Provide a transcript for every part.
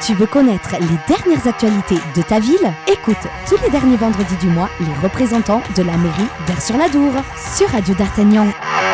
Tu veux connaître les dernières actualités de ta ville? Écoute tous les derniers vendredis du mois les représentants de la mairie d'Aire-sur-la-Dour sur Radio d'Artagnan.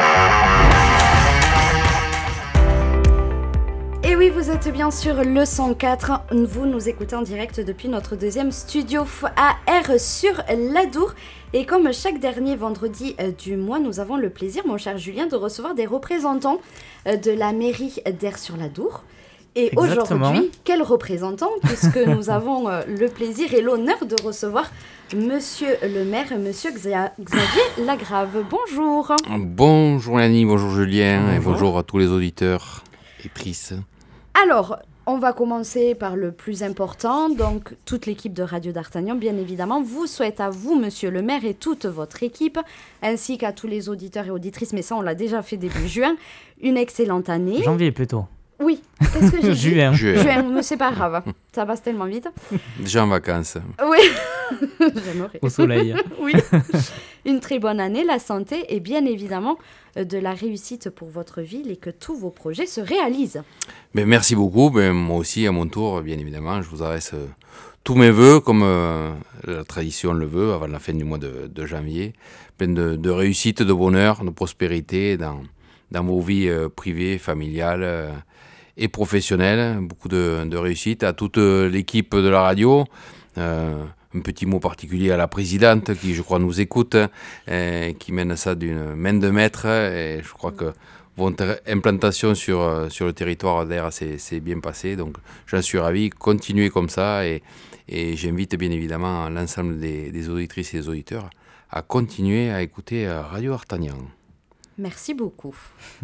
Et oui, vous êtes bien sur le 104. Vous nous écoutez en direct depuis notre deuxième studio à Aire-sur-la-Dour. Et comme chaque dernier vendredi du mois, nous avons le plaisir, mon cher Julien, de recevoir des représentants de la mairie d'Aire-sur-la-Dour. Et aujourd'hui, quel représentant, puisque nous avons le plaisir et l'honneur de recevoir Monsieur le maire, Monsieur Xavier Lagrave. Bonjour. Bonjour Yannick, bonjour Julien, et bonjour à tous les auditeurs et prises. Alors, on va commencer par le plus important. Donc, toute l'équipe de Radio d'Artagnan, bien évidemment, vous souhaite à vous, Monsieur le maire, et toute votre équipe, ainsi qu'à tous les auditeurs et auditrices, mais ça, on l'a déjà fait début juin, une excellente année. Janvier plutôt. Oui, qu'est-ce que j'ai dit? Juin, mais c'est pas grave, ça passe tellement vite. Déjà en vacances. Oui, j'aimerais. Au soleil. Oui, une très bonne année, la santé et bien évidemment de la réussite pour votre ville et que tous vos projets se réalisent. Mais merci beaucoup, moi aussi à mon tour, bien évidemment, je vous adresse tous mes vœux, comme la tradition le veut, avant la fin du mois de janvier, plein de réussite, de bonheur, de prospérité dans vos vies privées, familiales et professionnelle, beaucoup de réussite à toute l'équipe de la radio. Un petit mot particulier à la présidente qui, je crois, nous écoute, qui mène ça d'une main de maître. Et je crois que votre implantation sur le territoire d'Aire s'est bien passée. Donc, j'en suis ravi. Continuez comme ça. Et j'invite bien évidemment l'ensemble des auditrices et des auditeurs à continuer à écouter Radio D'Artagnan. Merci beaucoup.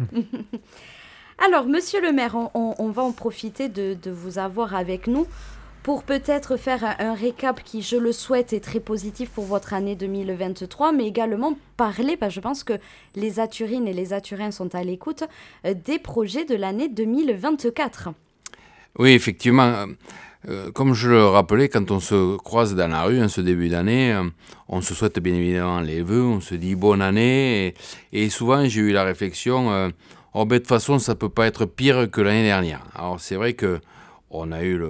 Alors, monsieur le maire, on va en profiter de vous avoir avec nous pour peut-être faire un récap qui, je le souhaite, est très positif pour votre année 2023, mais également parler, parce que je pense que les Aturines et les Aturins sont à l'écoute, des projets de l'année 2024. Oui, effectivement. Comme je le rappelais, quand on se croise dans la rue en ce début d'année, on se souhaite bien évidemment les vœux, on se dit bonne année, et souvent j'ai eu la réflexion... de toute façon, ça ne peut pas être pire que l'année dernière. Alors, c'est vrai qu'on a eu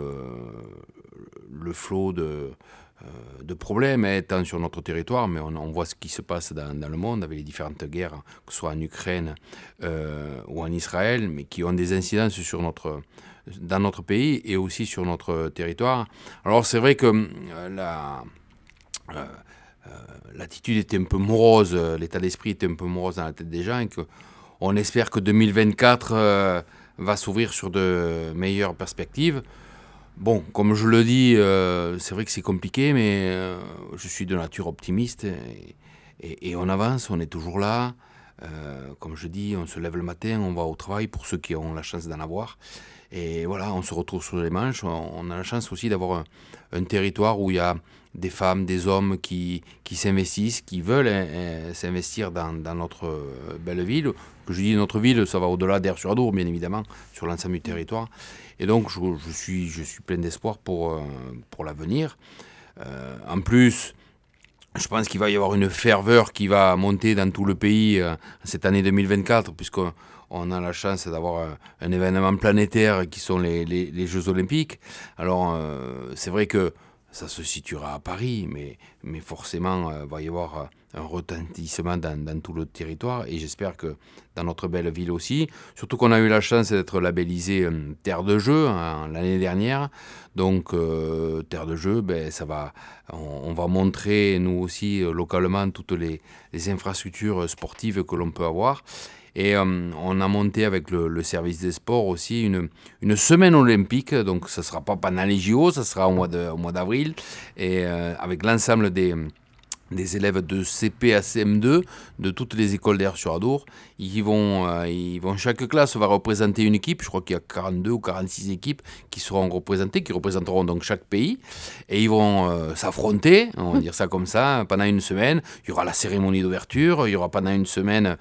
le flot de problèmes, tant sur notre territoire, mais on voit ce qui se passe dans le monde avec les différentes guerres, que ce soit en Ukraine ou en Israël, mais qui ont des incidences dans notre pays et aussi sur notre territoire. Alors, c'est vrai que l'attitude était un peu morose, l'état d'esprit était un peu morose dans la tête des gens, et on espère que 2024 va s'ouvrir sur de meilleures perspectives. Bon, comme je le dis, c'est vrai que c'est compliqué, mais je suis de nature optimiste et on avance, on est toujours là. Comme je dis, on se lève le matin, on va au travail pour ceux qui ont la chance d'en avoir. Et voilà, on se retrouve sur les manches. On a la chance aussi d'avoir un territoire où il y a des femmes, des hommes qui s'investissent, qui veulent s'investir dans notre belle ville. Que je dis notre ville, ça va au-delà d'Aire-sur-la-Dour, bien évidemment, sur l'ensemble du territoire. Et donc, je suis plein d'espoir pour l'avenir. En plus, je pense qu'il va y avoir une ferveur qui va monter dans tout le pays cette année 2024, puisqu'on a la chance d'avoir un événement planétaire qui sont les Jeux Olympiques. Alors, c'est vrai que ça se situera à Paris, mais forcément, il va y avoir un retentissement dans tout le territoire, et j'espère que dans notre belle ville aussi, surtout qu'on a eu la chance d'être labellisé Terre de Jeux l'année dernière, donc Terre de Jeux, on va montrer nous aussi localement toutes les infrastructures sportives que l'on peut avoir. Et on a monté avec le service des sports aussi une semaine olympique, donc ça ne sera pas pendant les JO, ça sera au mois d'avril, et avec l'ensemble des élèves de CP à CM2 de toutes les écoles d'Aire-sur-la-Dour. Ils vont, chaque classe va représenter une équipe. Je crois qu'il y a 42 ou 46 équipes qui seront représentées, qui représenteront donc chaque pays. Et ils vont s'affronter, on va dire ça comme ça, pendant une semaine. Il y aura la cérémonie d'ouverture, il y aura pendant une semaine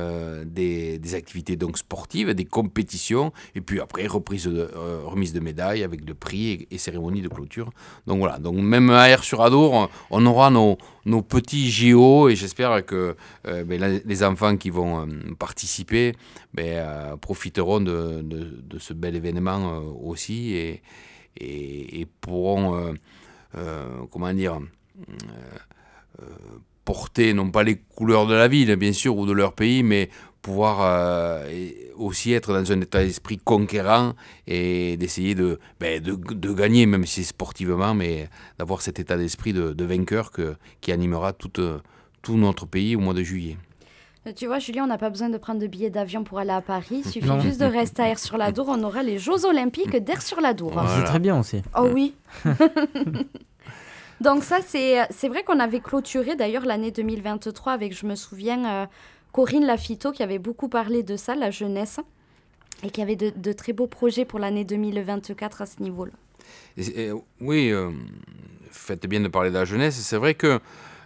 des activités donc sportives, des compétitions, et puis après remise de médailles avec le prix et cérémonie de clôture. Donc voilà, donc même à Aire-sur-la-Dour, on aura nos petits JO, et j'espère que les enfants qui vont profiteront de ce bel événement aussi, et pourront, comment dire, porter non pas les couleurs de la ville, bien sûr, ou de leur pays, mais pouvoir aussi être dans un état d'esprit conquérant et d'essayer de gagner, même si sportivement, mais d'avoir cet état d'esprit de vainqueur qui animera tout notre pays au mois de juillet. Tu vois, Julien, on n'a pas besoin de prendre de billets d'avion pour aller à Paris. Il suffit juste de rester à Aire-sur-la-Dour. On aura les Jeux Olympiques d'Aire-sur-la-Dour. Voilà. C'est très bien aussi. Oh oui. Donc ça, c'est vrai qu'on avait clôturé d'ailleurs l'année 2023 avec, je me souviens, Corinne Lafito qui avait beaucoup parlé de ça, la jeunesse, et qui avait de très beaux projets pour l'année 2024 à ce niveau-là. Oui, faites bien de parler de la jeunesse. C'est vrai que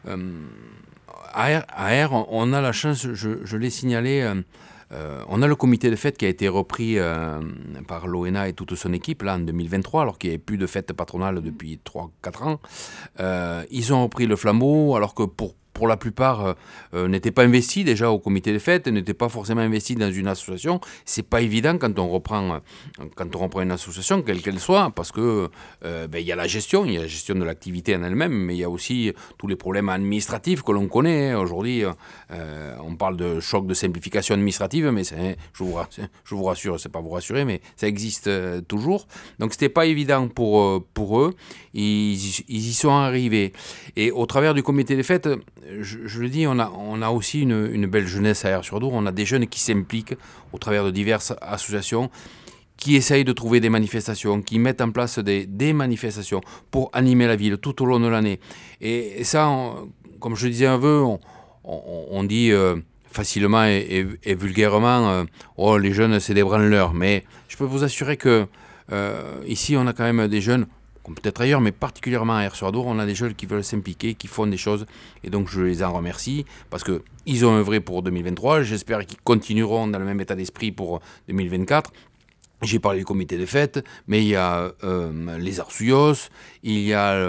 à Aire, on a la chance, je l'ai signalé, on a le comité de fête qui a été repris par l'ONA et toute son équipe là en 2023, alors qu'il n'y avait plus de fête patronale depuis 3-4 ans. Ils ont repris le flambeau, alors que pour la plupart, n'étaient pas investis déjà au comité des fêtes, n'étaient pas forcément investis dans une association. C'est pas évident quand on reprend une association, quelle qu'elle soit, parce que il y a la gestion de l'activité en elle-même, mais il y a aussi tous les problèmes administratifs que l'on connaît. Aujourd'hui, on parle de choc de simplification administrative, mais je vous rassure, c'est pas vous rassurer, mais ça existe toujours. Donc c'était pas évident pour eux. Ils y sont arrivés. Et au travers du comité des fêtes, je le dis, on a aussi une belle jeunesse à Aire-sur-Dour. On a des jeunes qui s'impliquent au travers de diverses associations, qui essayent de trouver des manifestations, qui mettent en place des manifestations pour animer la ville tout au long de l'année. Et ça, comme je le disais un peu, on dit facilement et vulgairement oh, les jeunes, c'est des branleurs. Mais je peux vous assurer que ici, on a quand même des jeunes, peut-être ailleurs, mais particulièrement à Aire-sur-Dour, on a des jeunes qui veulent s'impliquer, qui font des choses, et donc je les en remercie, parce qu'ils ont œuvré pour 2023, j'espère qu'ils continueront dans le même état d'esprit pour 2024. J'ai parlé du comité de fête, mais il y a les Arsouillos, il y a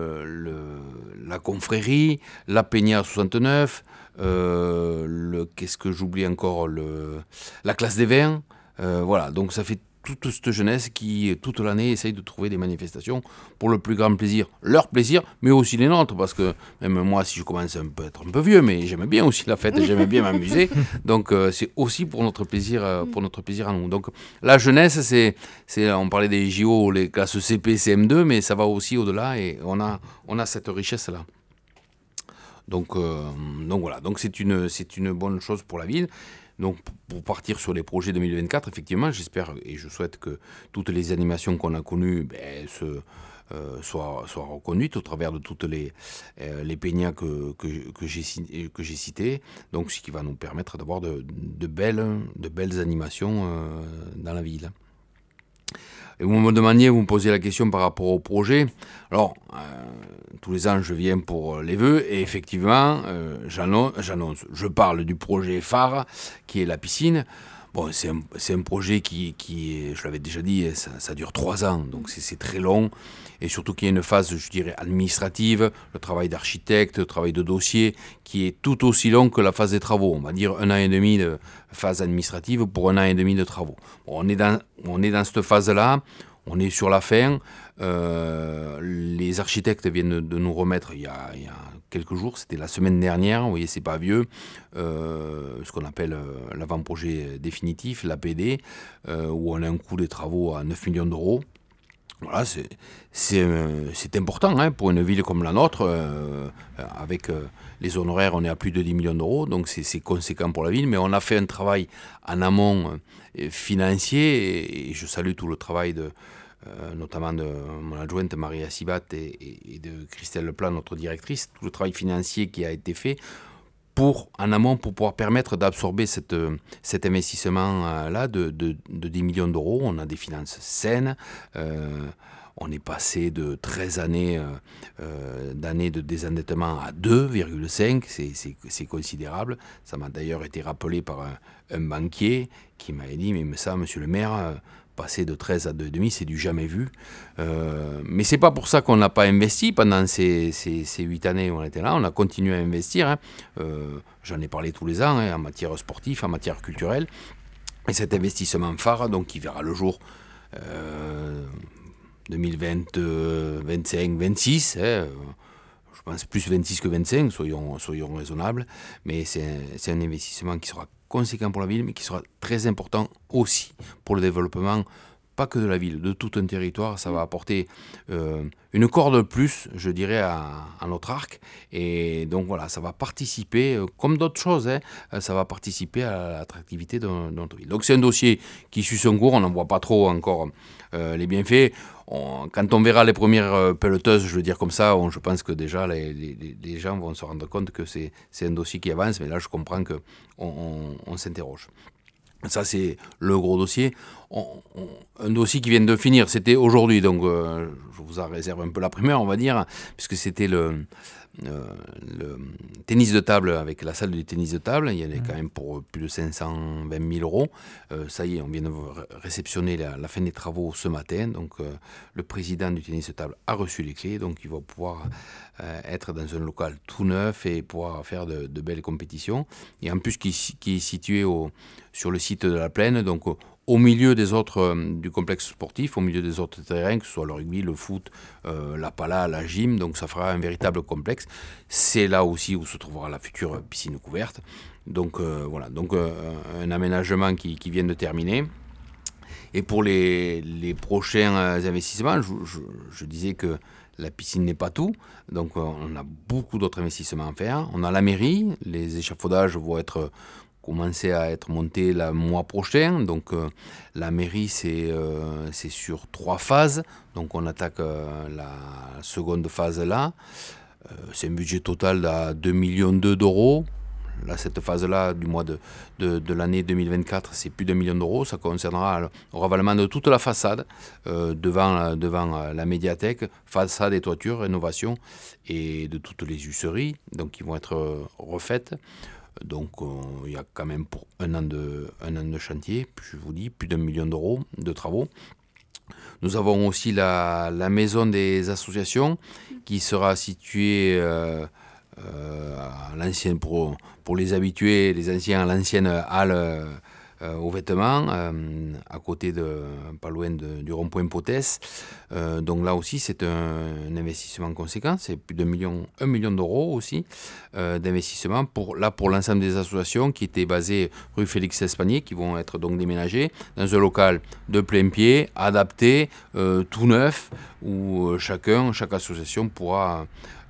la confrérie, la Peña 69, qu'est-ce que j'oublie encore, la classe des vins, voilà, donc ça fait toute cette jeunesse qui, toute l'année, essaye de trouver des manifestations pour le plus grand plaisir, leur plaisir, mais aussi les nôtres, parce que même moi, si je commence à être un peu vieux, mais j'aime bien aussi la fête et j'aime bien m'amuser, donc c'est aussi pour notre plaisir à nous. Donc la jeunesse, c'est on parlait des JO, les classes CP, CM2, mais ça va aussi au-delà et on a cette richesse-là. Donc voilà, donc c'est une bonne chose pour la ville. Donc pour partir sur les projets 2024, effectivement, j'espère et je souhaite que toutes les animations qu'on a connues soient reconduites au travers de toutes les peñas que j'ai citées. Donc ce qui va nous permettre d'avoir de belles animations dans la ville. Et vous me demandiez, vous me posiez la question par rapport au projet. Alors, tous les ans, je viens pour les vœux et effectivement, je parle du projet phare qui est la piscine. Bon, c'est un projet qui est, je l'avais déjà dit, ça dure 3 ans, donc c'est très long. Et surtout qu'il y a une phase, je dirais, administrative, le travail d'architecte, le travail de dossier, qui est tout aussi long que la phase des travaux. On va dire 1 an et demi de phase administrative pour 1 an et demi de travaux. Bon, on est dans cette phase-là, on est sur la fin. Les architectes viennent de nous remettre il y a quelques jours, c'était la semaine dernière, vous voyez, c'est pas vieux, ce qu'on appelle l'avant-projet définitif, l'APD, où on a un coût des travaux à 9 millions d'euros. Voilà, c'est important hein, pour une ville comme la nôtre, avec les honoraires, on est à plus de 10 millions d'euros, donc c'est conséquent pour la ville, mais on a fait un travail en amont financier, et je salue tout le travail notamment de mon adjointe Maria Sibat et de Christelle Leplan, notre directrice, tout le travail financier qui a été fait en amont pour pouvoir permettre d'absorber cet investissement-là de 10 millions d'euros. On a des finances saines. On est passé de 13 années de désendettement à 2,5. C'est considérable. Ça m'a d'ailleurs été rappelé par un banquier qui m'avait dit « Mais ça, monsieur le maire, passer de 13 à 2,5, c'est du jamais vu. » Mais c'est pas pour ça qu'on n'a pas investi pendant ces 8 années où on était là. On a continué à investir. Hein. J'en ai parlé tous les ans hein, en matière sportive, en matière culturelle. Et cet investissement phare, donc, qui verra le jour 2020, 25, 26. Je pense plus 26 que 25, soyons raisonnables. Mais c'est un investissement qui sera conséquent pour la ville, mais qui sera très important aussi pour le développement, pas que de la ville, de tout un territoire. Ça va apporter une corde de plus, je dirais, à notre arc. Et donc voilà, ça va participer, comme d'autres choses, ça va participer à l'attractivité de notre ville. Donc c'est un dossier qui suit son cours, on n'en voit pas trop encore les bienfaits. Quand on verra les premières pelleteuses, je veux dire comme ça, je pense que déjà les gens vont se rendre compte que c'est un dossier qui avance, mais là je comprends qu'on s'interroge. Ça, c'est le gros dossier. Un dossier qui vient de finir, c'était aujourd'hui, donc je vous en réserve un peu la primeur, on va dire, puisque c'était le tennis de table avec la salle du tennis de table. Il y en a quand même pour plus de 520 000 euros. Ça y est, on vient de réceptionner la fin des travaux ce matin. Donc le président du tennis de table a reçu les clés, donc il va pouvoir être dans un local tout neuf et pouvoir faire de belles compétitions. Et en plus, qui est situé sur le site de la Plaine, donc au milieu des autres du complexe sportif, au milieu des autres terrains, que ce soit le rugby, le foot, la pala, la gym, donc ça fera un véritable complexe. C'est là aussi où se trouvera la future piscine couverte. Donc voilà, donc un aménagement qui vient de terminer. Et pour les prochains investissements, je disais que la piscine n'est pas tout, donc on a beaucoup d'autres investissements à faire. On a la mairie, les échafaudages vont commencer à être montés le mois prochain. Donc la mairie, c'est sur 3 phases. Donc on attaque la seconde phase là. C'est un budget total de 2,2 millions d'euros. Là, cette phase-là, du mois de l'année 2024, c'est plus d'1 million d'euros. Ça concernera le ravalement de toute la façade devant la médiathèque, façade et toiture, rénovation, et de toutes les usseries, donc qui vont être refaites. Donc il y a quand même pour un an de chantier, je vous dis, plus d'1 million d'euros de travaux. Nous avons aussi la maison des associations qui sera située à l'ancienne, pour les habitués, les anciens, à l'ancienne halle aux vêtements, à côté pas loin du rond-point Potès. Donc là aussi, c'est un investissement conséquent, c'est plus d'1 million d'euros aussi d'investissement pour l'ensemble des associations qui étaient basées rue Félix Espagnier, qui vont être donc déménagées dans un local de plein pied, adapté, tout neuf, où chaque association pourra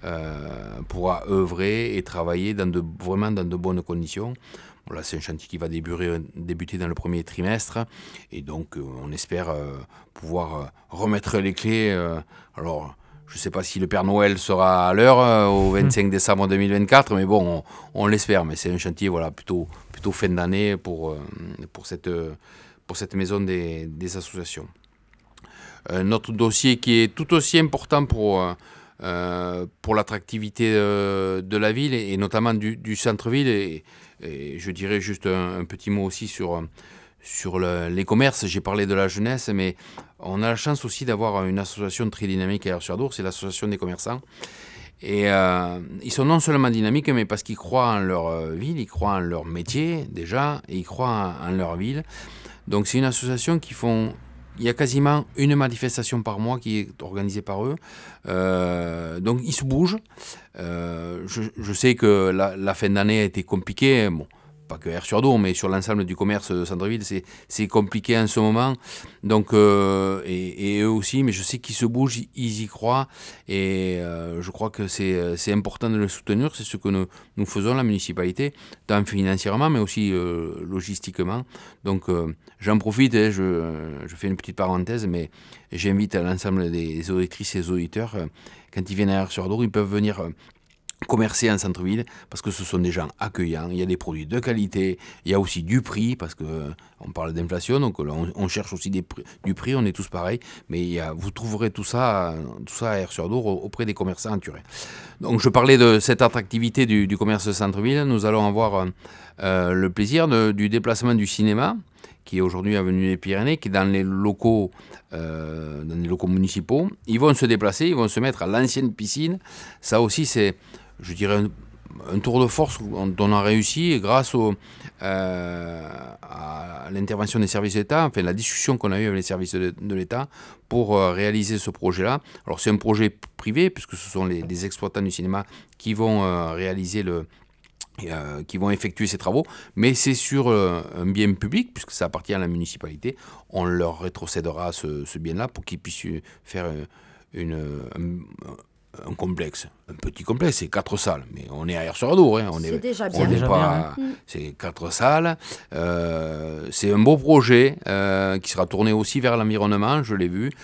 œuvrer et travailler vraiment dans de bonnes conditions. Là, c'est un chantier qui va débuter dans le premier trimestre, et donc on espère pouvoir remettre les clés. Alors, je ne sais pas si le Père Noël sera à l'heure au 25 décembre 2024, mais bon, on l'espère. Mais c'est un chantier plutôt fin d'année pour cette maison des associations. Notre dossier qui est tout aussi important pour l'attractivité de la ville et notamment du centre-ville, et je dirais juste un petit mot aussi sur les commerces. J'ai parlé de la jeunesse, mais on a la chance aussi d'avoir une association très dynamique à Aire-sur-Adour, c'est l'association des commerçants. Et ils sont non seulement dynamiques, mais parce qu'ils croient en leur ville, ils croient en leur métier déjà, et ils croient en leur ville. Donc c'est une association il y a quasiment une manifestation par mois qui est organisée par eux. Donc ils se bougent. Je sais que la fin d'année a été compliquée. Bon, pas que Aire-sur-Adour, mais sur l'ensemble du commerce centre-ville, c'est compliqué en ce moment. Donc, et eux aussi, mais je sais qu'ils se bougent, ils y croient. Et je crois que c'est important de le soutenir. C'est ce que nous faisons, la municipalité, tant financièrement, mais aussi logistiquement. Donc, j'en profite, je fais une petite parenthèse, mais j'invite à l'ensemble des auditrices et des auditeurs, quand ils viennent à Aire-sur-Adour, ils peuvent venir commercer en centre-ville, parce que ce sont des gens accueillants, il y a des produits de qualité, il y a aussi du prix, parce qu'on parle d'inflation, donc on cherche aussi du prix, on est tous pareils, mais vous trouverez tout ça à Aire-sur-Adour auprès des commerçants entourés. Donc je parlais de cette attractivité du commerce centre-ville. Nous allons avoir le plaisir du déplacement du cinéma, qui est aujourd'hui avenue des Pyrénées, qui est dans les locaux municipaux. Ils vont se déplacer, ils vont se mettre à l'ancienne piscine. Ça aussi, c'est, je dirais, un tour de force dont on a réussi grâce à l'intervention des services d'État, enfin la discussion qu'on a eue avec les services de l'État pour réaliser ce projet-là. Alors c'est un projet privé puisque ce sont les exploitants du cinéma qui vont réaliser qui vont effectuer ces travaux, mais c'est sur un bien public, puisque ça appartient à la municipalité. On leur rétrocédera ce bien-là pour qu'ils puissent faire un complexe, un petit complexe, c'est 4 salles, mais on est à Aire-sur-Adour, hein, c'est déjà bien. C'est déjà pas, bien, c'est 4 salles, c'est un beau projet qui sera tourné aussi vers l'environnement, je l'ai vu,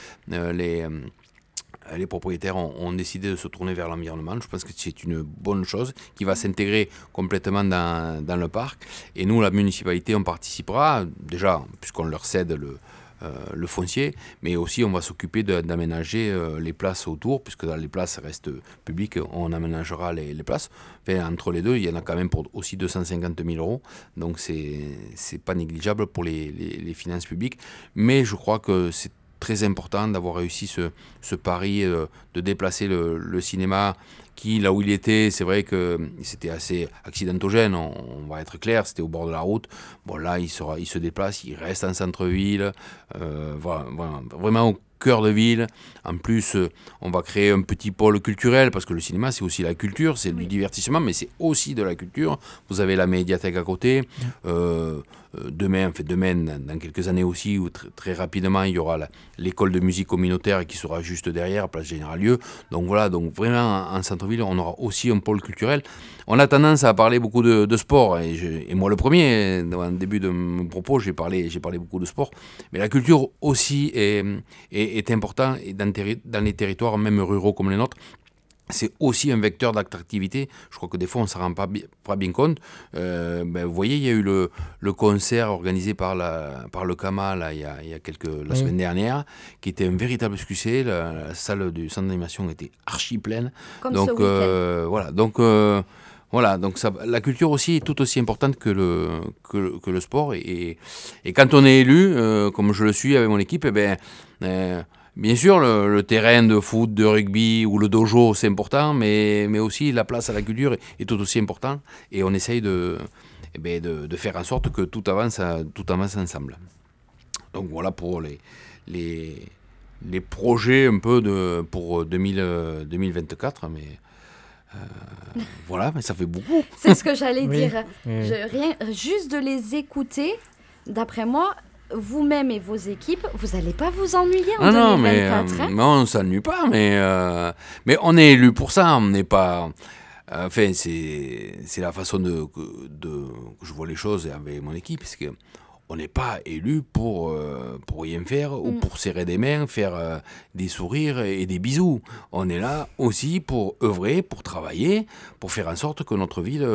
les propriétaires ont décidé de se tourner vers l'environnement. Je pense que c'est une bonne chose qui va s'intégrer complètement dans le parc. Et nous, la municipalité, on participera, déjà, puisqu'on leur cède le foncier, mais aussi on va s'occuper d'aménager les places autour, puisque dans les places restent publiques, on aménagera les places. Enfin, entre les deux, il y en a quand même pour aussi 250 000 euros, donc c'est pas négligeable pour les finances publiques. Mais je crois que c'est très important d'avoir réussi ce pari de déplacer le cinéma qui, là où il était, c'est vrai que c'était assez accidentogène, on va être clair, c'était au bord de la route. Bon, là, il se déplace, il reste en centre-ville, vraiment au cœur de ville. En plus, on va créer un petit pôle culturel, parce que le cinéma, c'est aussi la culture, c'est du divertissement, mais c'est aussi de la culture. Vous avez la médiathèque à côté. Demain, dans quelques années aussi, où très rapidement, il y aura l'école de musique communautaire qui sera juste derrière, place Général-Lieu. Donc voilà, donc vraiment, en centre-ville, on aura aussi un pôle culturel. On a tendance à parler beaucoup de sport, et moi le premier, dans le début de mon propos, j'ai parlé beaucoup de sport, mais la culture aussi est importante, et dans les territoires, même ruraux comme les nôtres, c'est aussi un vecteur d'attractivité. Je crois que des fois, on ne s'en rend pas bien compte. Vous voyez, il y a eu le concert organisé par le CAMA là, il y a la semaine dernière, qui était un véritable succès. La salle du centre d'animation était archi pleine. Comme donc, ce week-end. voilà, donc la culture aussi est tout aussi importante que le sport. Et quand on est élu, comme je le suis avec mon équipe, bien sûr, le terrain de foot, de rugby ou le dojo, c'est important, mais aussi la place à la culture est tout aussi important. Et on essaye de faire en sorte que tout avance ensemble. Donc voilà pour les projets un peu pour 2024, mais voilà, mais ça fait beaucoup. C'est ce que j'allais Oui, dire. oui. Juste de les écouter, d'après moi, vous-même et vos équipes, vous n'allez pas vous ennuyer en 2024. Hein. Mais on ne s'ennuie pas, mais on est élu pour ça, on n'est pas... Enfin, c'est la façon que je vois les choses avec mon équipe, parce que on n'est pas élu pour rien faire ou pour serrer des mains, faire des sourires et des bisous. On est là aussi pour œuvrer, pour travailler, pour faire en sorte que notre ville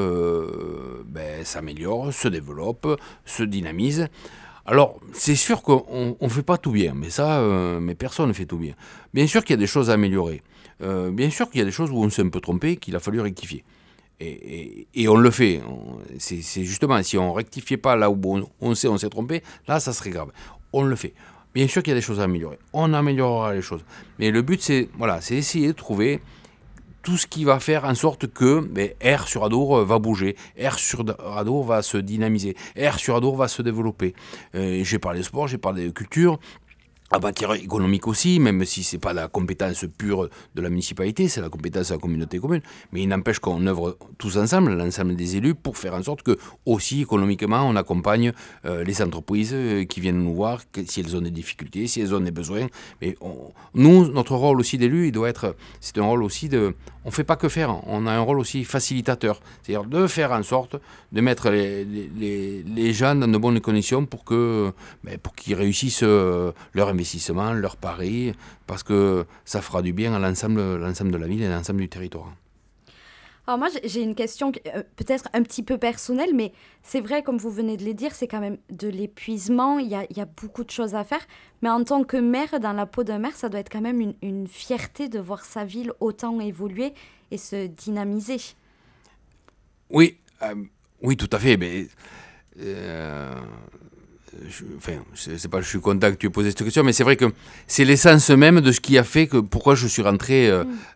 s'améliore, se développe, se dynamise. Alors, c'est sûr qu'on ne fait pas tout bien, mais personne ne fait tout bien. Bien sûr qu'il y a des choses à améliorer. Bien sûr qu'il y a des choses où on s'est un peu trompé, qu'il a fallu rectifier. Et on le fait. C'est justement, si on ne rectifiait pas là où on s'est trompé, là, ça serait grave. On le fait. Bien sûr qu'il y a des choses à améliorer. On améliorera les choses. Mais le but, c'est essayer de trouver tout ce qui va faire en sorte que Aire-sur-Adour va bouger, Aire-sur-Adour va se dynamiser, Aire-sur-Adour va se développer. J'ai parlé de sport, j'ai parlé de culture, en matière économique aussi, même si ce n'est pas la compétence pure de la municipalité, c'est la compétence de la communauté commune. Mais il n'empêche qu'on œuvre tous ensemble, l'ensemble des élus, pour faire en sorte que, aussi économiquement, on accompagne les entreprises qui viennent nous voir, si elles ont des difficultés, si elles ont des besoins. Mais nous, notre rôle aussi d'élu, c'est un rôle aussi on ne fait pas que faire, on a un rôle aussi facilitateur. C'est-à-dire de faire en sorte de mettre les gens dans de bonnes conditions pour qu'ils réussissent leur investissement, leur pari, parce que ça fera du bien à l'ensemble de la ville et à l'ensemble du territoire. Alors moi, j'ai une question peut-être un petit peu personnelle, mais c'est vrai, comme vous venez de le dire, c'est quand même de l'épuisement, il y a beaucoup de choses à faire. Mais en tant que maire, dans la peau d'un maire, ça doit être quand même une fierté de voir sa ville autant évoluer et se dynamiser. Oui, tout à fait. Mais, je suis content que tu aies posé cette question, mais c'est vrai que c'est l'essence même de ce qui a fait que pourquoi je suis rentré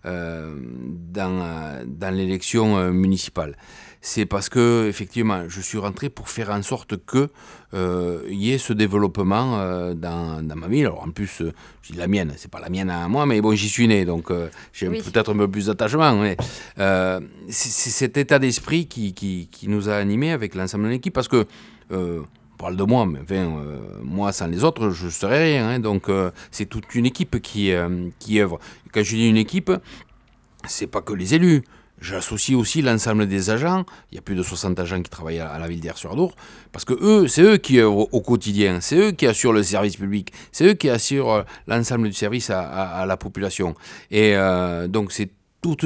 dans l'élection municipale. C'est parce que effectivement, je suis rentré pour faire en sorte que y ait ce développement dans ma ville. Alors en plus, je dis la mienne, c'est pas la mienne à moi, mais bon, j'y suis né, donc j'ai peut-être un peu plus d'attachement. Mais c'est cet état d'esprit qui nous a animés avec l'ensemble de l'équipe, parce que on parle de moi, mais moi sans les autres, je ne serais rien. Hein, donc c'est toute une équipe qui œuvre. Quand je dis une équipe, c'est pas que les élus. J'associe aussi l'ensemble des agents. Il y a plus de 60 agents qui travaillent à la ville d'Aire-sur-Adour, parce que c'est eux qui œuvrent au quotidien, c'est eux qui assurent le service public, c'est eux qui assurent l'ensemble du service à la population. Et donc c'est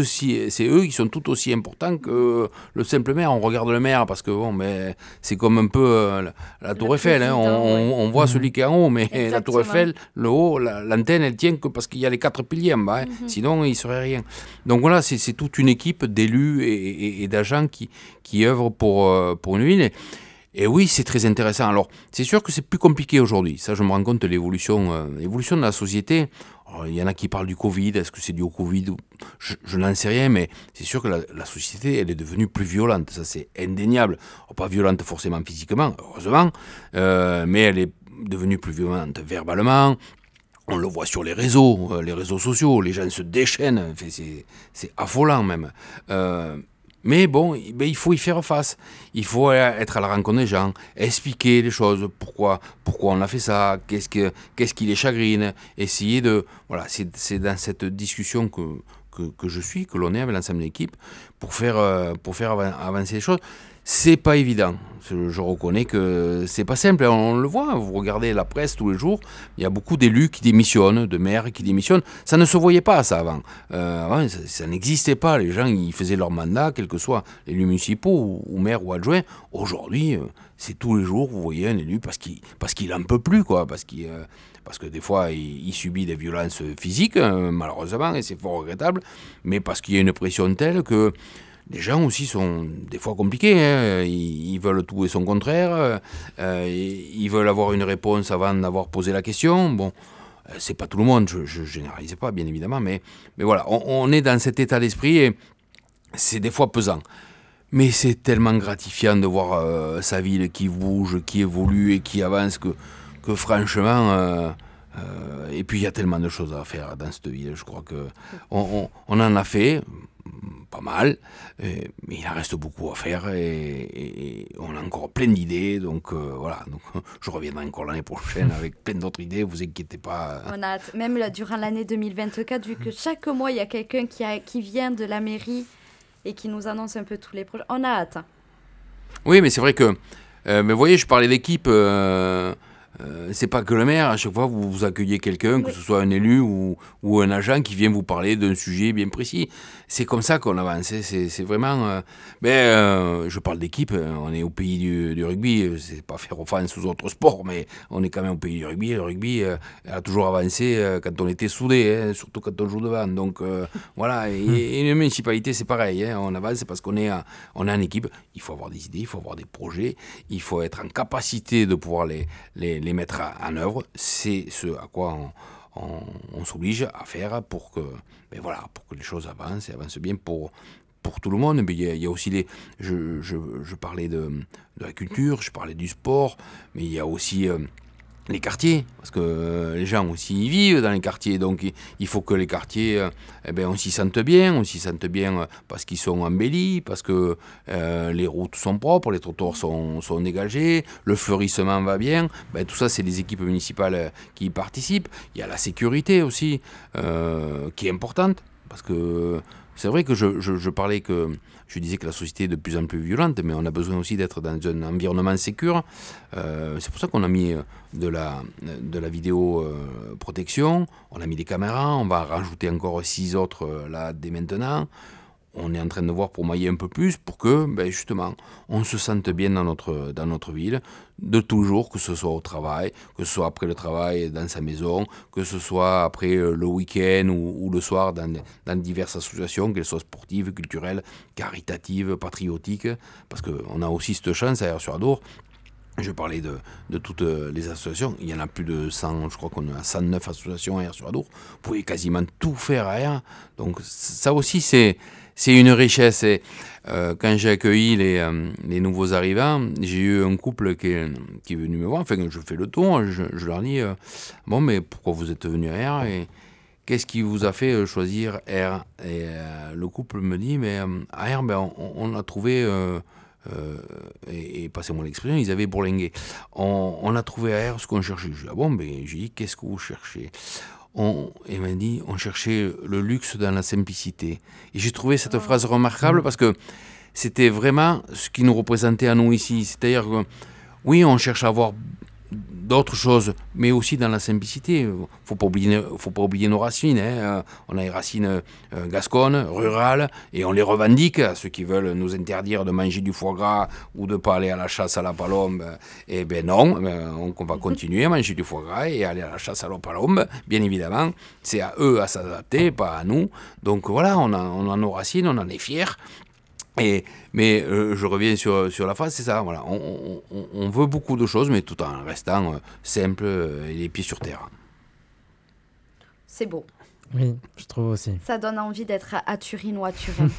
eux qui sont tout aussi importants que le simple maire. On regarde le maire parce que mais c'est comme un peu la Tour Eiffel. Hein. On voit celui qui est en haut, mais exactement. La Tour Eiffel, le haut, l'antenne, elle tient que parce qu'il y a les 4 piliers en bas. Hein. Sinon, il ne serait rien. Donc voilà, c'est toute une équipe d'élus et d'agents qui œuvrent pour une ville. Et oui, c'est très intéressant. Alors, c'est sûr que c'est plus compliqué aujourd'hui. Ça, je me rends compte de l'évolution de la société. Alors, il y en a qui parlent du Covid. Est-ce que c'est dû au Covid ? Je n'en sais rien, mais c'est sûr que la société, elle est devenue plus violente. Ça, c'est indéniable. Alors, pas violente forcément physiquement, heureusement, mais elle est devenue plus violente verbalement. On le voit sur les réseaux sociaux. Les gens se déchaînent. C'est affolant même. Mais bon, il faut y faire face. Il faut être à la rencontre des gens, expliquer les choses, pourquoi on a fait ça, qu'est-ce qui les chagrine, essayer de... Voilà, c'est dans cette discussion que je suis, que l'on est avec l'ensemble de l'équipe, pour faire avancer les choses. C'est pas évident. Je reconnais que c'est pas simple. On le voit, vous regardez la presse tous les jours, il y a beaucoup d'élus qui démissionnent, de maires qui démissionnent. Ça ne se voyait pas, ça, avant. Avant, ça n'existait pas. Les gens, ils faisaient leur mandat, quels que soient élus municipaux, ou maires ou adjoints. Aujourd'hui, c'est tous les jours, vous voyez un élu parce qu'il en peut plus, quoi. Parce que des fois, il subit des violences physiques, malheureusement, et c'est fort regrettable, mais parce qu'il y a une pression telle que les gens aussi sont des fois compliqués, hein. Ils veulent tout et son contraire, ils veulent avoir une réponse avant d'avoir posé la question. Bon, c'est pas tout le monde, je généralise pas bien évidemment, mais voilà, on est dans cet état d'esprit et c'est des fois pesant. Mais c'est tellement gratifiant de voir sa ville qui bouge, qui évolue et qui avance que franchement... et puis il y a tellement de choses à faire dans cette ville, je crois qu'on en a fait pas mal, mais il en reste beaucoup à faire et on a encore plein d'idées, donc voilà, donc je reviendrai encore l'année prochaine avec plein d'autres idées, vous inquiétez pas. On a hâte, même là, durant l'année 2024, vu que chaque mois il y a quelqu'un qui vient de la mairie et qui nous annonce un peu tous les projets, on a hâte. Oui, mais c'est vrai que, mais vous voyez, je parlais d'équipe, c'est pas que le maire, à chaque fois vous accueillez quelqu'un, que ce soit un élu ou un agent qui vient vous parler d'un sujet bien précis. C'est comme ça qu'on avance, c'est vraiment... je parle d'équipe, on est au pays du rugby, c'est pas faire offense aux autres sports, mais on est quand même au pays du rugby. Le rugby a toujours avancé quand on était soudés, hein, surtout quand on joue devant. Donc voilà, et une municipalité c'est pareil, hein, on avance parce qu'on est en équipe. Il faut avoir des idées, il faut avoir des projets, il faut être en capacité de pouvoir les mettre en œuvre. C'est ce à quoi on s'oblige à faire pour que les choses avancent bien pour tout le monde. Mais il y a aussi je parlais de la culture, je parlais du sport, mais il y a aussi les quartiers, parce que les gens aussi y vivent dans les quartiers, donc il faut que les quartiers, on s'y sente bien parce qu'ils sont embellis, parce que les routes sont propres, les trottoirs sont dégagés, le fleurissement va bien, tout ça c'est les équipes municipales qui y participent. Il y a la sécurité aussi, qui est importante, parce que c'est vrai que je disais que la société est de plus en plus violente, mais on a besoin aussi d'être dans un environnement sécure. C'est pour ça qu'on a mis de la vidéo protection, on a mis des caméras, on va rajouter encore 6 autres là dès maintenant. On est en train de voir pour mailler un peu plus pour que, justement, on se sente bien dans notre ville, de toujours, que ce soit au travail, que ce soit après le travail dans sa maison, que ce soit après le week-end ou le soir dans diverses associations, qu'elles soient sportives, culturelles, caritatives, patriotiques, parce qu'on a aussi cette chance à Aire-sur-Adour Je parlais de toutes les associations. Il y en a plus de 100, je crois qu'on a 109 associations à Aire-sur-Adour. Vous pouvez quasiment tout faire à Aire. Donc ça aussi, c'est une richesse. Et, quand j'ai accueilli les nouveaux arrivants, j'ai eu un couple qui est venu me voir. Enfin, je fais le tour, je leur dis bon, mais pourquoi vous êtes venu à Aire et qu'est-ce qui vous a fait choisir Aire? Et le couple me dit mais à Aire, on a trouvé. Et passez-moi l'expression, ils avaient bourlingué. On a trouvé à Aire ce qu'on cherchait. Je dis, ah bon, ben, j'ai dit, qu'est-ce que vous cherchez? Il m'a dit, on cherchait le luxe dans la simplicité. Et j'ai trouvé cette phrase remarquable parce que c'était vraiment ce qui nous représentait à nous ici. C'est-à-dire que, oui, on cherche à avoir d'autres choses, mais aussi dans la simplicité. Faut pas oublier nos racines. On a les racines gasconnes, rurales, et on les revendique à ceux qui veulent nous interdire de manger du foie gras ou de ne pas aller à la chasse à la palombe. Eh bien non, on va continuer à manger du foie gras et aller à la chasse à la palombe, bien évidemment. C'est à eux à s'adapter, pas à nous. Donc voilà, on a nos racines, on en est fiers. Mais je reviens sur la phrase, c'est ça, voilà. On veut beaucoup de choses, mais tout en restant simple et les pieds sur terre. C'est beau. Oui, je trouve aussi. Ça donne envie d'être à Turin ou à Turin.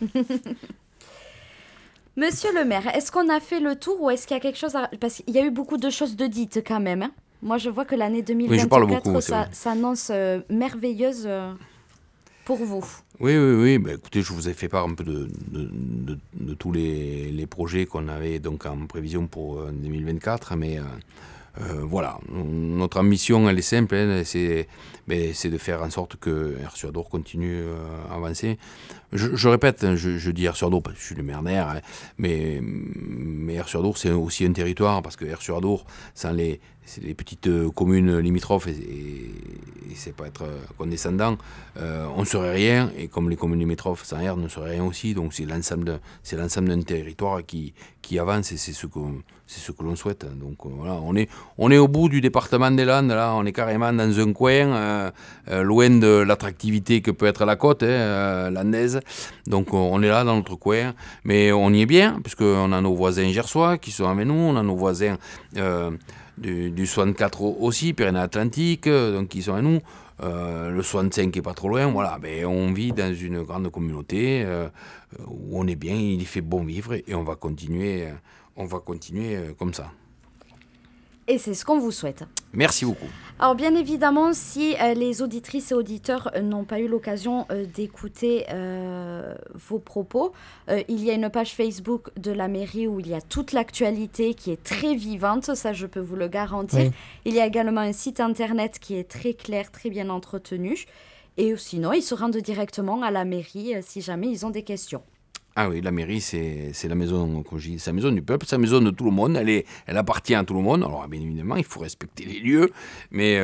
Monsieur le maire, est-ce qu'on a fait le tour ou est-ce qu'il y a quelque chose à... Parce qu'il y a eu beaucoup de choses de dites quand même. Hein. Moi, je vois que l'année 2024 oui, je parle beaucoup, s'annonce merveilleuse pour vous. Oui. Ben, écoutez, je vous ai fait part un peu de tous les projets qu'on avait donc en prévision pour 2024, mais voilà, notre ambition, elle est simple, hein, c'est de faire en sorte que Aire-sur-Adour continue à avancer. Je répète, je dis Aire-sur-Adour parce que je suis le maire d'Aire, hein, mais Aire-sur-Adour, c'est aussi un territoire, parce que Aire-sur-Adour, c'est les petites communes limitrophes, et c'est pas être condescendant, on ne serait rien, et comme les communes limitrophes sans Aire ne seraient rien aussi, donc c'est l'ensemble d'un territoire qui avance, et c'est ce que l'on souhaite. Donc voilà, on est au bout du département des Landes, là, on est carrément dans un coin, loin de l'attractivité que peut être la côte landaise. Donc on est là dans notre coin, mais on y est bien, puisqu'on a nos voisins gersois qui sont avec nous, on a nos voisins du 64 aussi, Pyrénées-Atlantiques, donc qui sont avec nous. Le 65 qui est pas trop loin, voilà, on vit dans une grande communauté où on est bien, il fait bon vivre et on va continuer comme ça. Et c'est ce qu'on vous souhaite. Merci beaucoup. Alors bien évidemment, si les auditrices et auditeurs n'ont pas eu l'occasion d'écouter vos propos, il y a une page Facebook de la mairie où il y a toute l'actualité qui est très vivante, ça je peux vous le garantir. Oui. Il y a également un site internet qui est très clair, très bien entretenu. Et sinon, ils se rendent directement à la mairie si jamais ils ont des questions. Ah oui, la mairie, c'est la maison, comme je dis, c'est la maison du peuple, c'est la maison de tout le monde, elle appartient à tout le monde. Alors, bien évidemment, il faut respecter les lieux, mais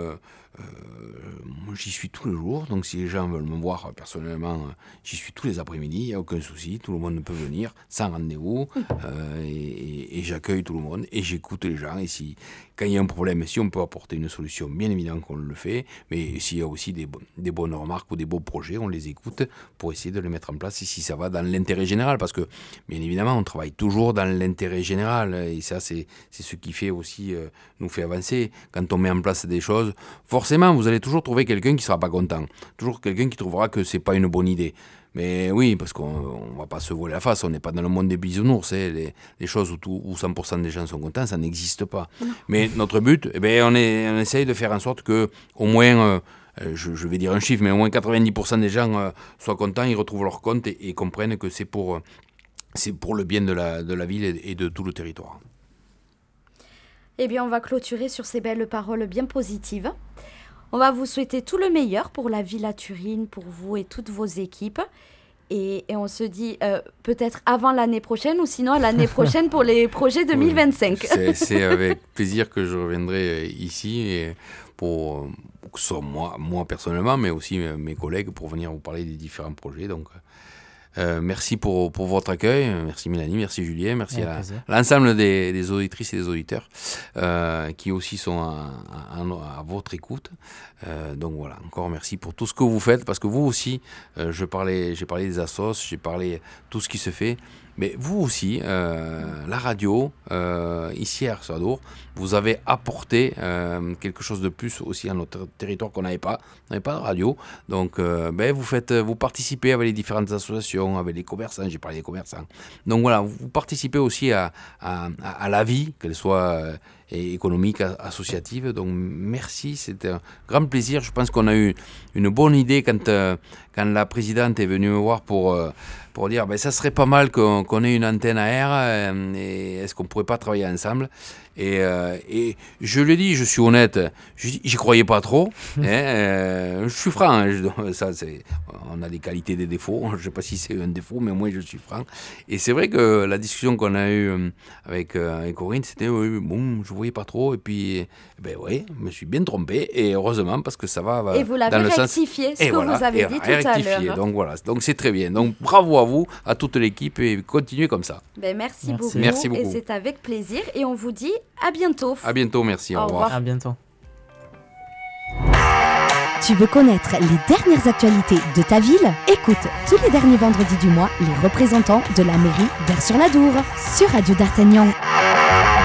moi, j'y suis tous les jours, donc si les gens veulent me voir personnellement, j'y suis tous les après-midi, il n'y a aucun souci, tout le monde peut venir, sans rendez-vous, et j'accueille tout le monde, et j'écoute les gens, et quand il y a un problème, si on peut apporter une solution, bien évidemment qu'on le fait, mais s'il y a aussi des bonnes remarques ou des beaux projets, on les écoute pour essayer de les mettre en place, et si ça va dans l'intérêt général, parce que, bien évidemment, on travaille toujours dans l'intérêt général, et ça, c'est ce qui fait aussi, nous fait avancer. Quand on met en place des choses, forcément, vous allez toujours trouver quelqu'un qui ne sera pas content, toujours quelqu'un qui trouvera que ce n'est pas une bonne idée. Mais oui, parce qu'on ne va pas se voiler la face, on n'est pas dans le monde des bisounours. Les choses où 100% des gens sont contents, ça n'existe pas. Non. Mais notre but, on essaye de faire en sorte que, au moins, je vais dire un chiffre, mais au moins 90% des gens soient contents, ils retrouvent leur compte et comprennent que c'est pour le bien de la ville et de tout le territoire. Eh bien, on va clôturer sur ces belles paroles bien positives. On va vous souhaiter tout le meilleur pour la Villa Turin, pour vous et toutes vos équipes. Et on se dit peut-être avant l'année prochaine ou sinon l'année prochaine pour les projets 2025. Oui, c'est avec plaisir que je reviendrai ici et pour que ce soit moi personnellement, mais aussi mes collègues pour venir vous parler des différents projets. Donc, merci pour votre accueil, merci Mélanie, merci Julien, merci à l'ensemble des auditrices et des auditeurs qui aussi sont à votre écoute. Donc voilà, encore merci pour tout ce que vous faites, parce que vous aussi, j'ai parlé des assos, j'ai parlé tout ce qui se fait, Mais vous aussi, la radio, ici à Ers-sur-Adour, vous avez apporté quelque chose de plus aussi à notre territoire qu'on n'avait pas. On n'avait pas de radio. Donc, vous participez avec les différentes associations, avec les commerçants. J'ai parlé des commerçants. Donc voilà, vous participez aussi à la vie, qu'elle soit économique, associative. Donc merci, c'était un grand plaisir. Je pense qu'on a eu une bonne idée quand la présidente est venue me voir pour dire ça serait pas mal qu'on ait une antenne à air et est-ce qu'on pourrait pas travailler ensemble et je lui ai dit, je suis honnête, j'y croyais pas trop, je suis franc, on a des qualités et des défauts, je sais pas si c'est un défaut, mais moi je suis franc, et c'est vrai que la discussion qu'on a eue avec Corinne, c'était je voyais pas trop, et puis je me suis bien trompé, et heureusement parce que ça va et vous l'avez dans le rectifié, sens, vous avez dit tout à l'heure. Donc voilà, donc c'est très bien, donc bravo à vous, à toute l'équipe, et continuez comme ça. Merci beaucoup. Merci beaucoup. Et c'est avec plaisir, et on vous dit à bientôt. À bientôt, merci, au revoir. À bientôt. Tu veux connaître les dernières actualités de ta ville? Écoute tous les derniers vendredis du mois les représentants de la mairie d'Ers-sur-l'Adour sur Radio D'Artagnan.